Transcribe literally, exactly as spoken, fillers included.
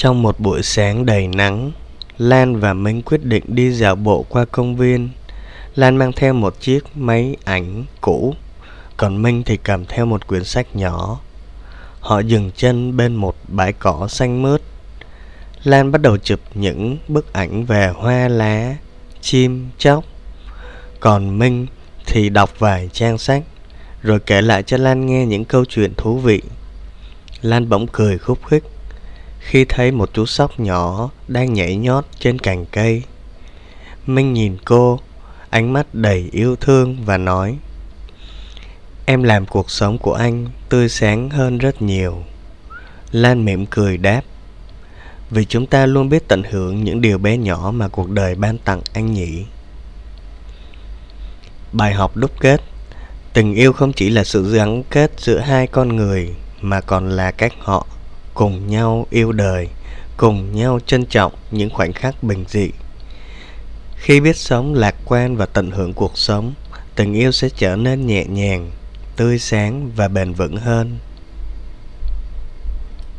Trong một buổi sáng đầy nắng, Lan và Minh quyết định đi dạo bộ qua công viên. Lan mang theo một chiếc máy ảnh cũ, còn Minh thì cầm theo một quyển sách nhỏ. Họ dừng chân bên một bãi cỏ xanh mướt. Lan bắt đầu chụp những bức ảnh về hoa lá, chim, chóc. Còn Minh thì đọc vài trang sách, rồi kể lại cho Lan nghe những câu chuyện thú vị. Lan bỗng cười khúc khích khi thấy một chú sóc nhỏ đang nhảy nhót trên cành cây. Minh nhìn cô, ánh mắt đầy yêu thương và nói: "Em làm cuộc sống của anh tươi sáng hơn rất nhiều." Lan mỉm cười đáp: "Vì chúng ta luôn biết tận hưởng những điều bé nhỏ mà cuộc đời ban tặng anh nhỉ." Bài học đúc kết: tình yêu không chỉ là sự gắn kết giữa hai con người, mà còn là cách họ cùng nhau yêu đời, cùng nhau trân trọng những khoảnh khắc bình dị. Khi biết sống lạc quan và tận hưởng cuộc sống, tình yêu sẽ trở nên nhẹ nhàng, tươi sáng và bền vững hơn.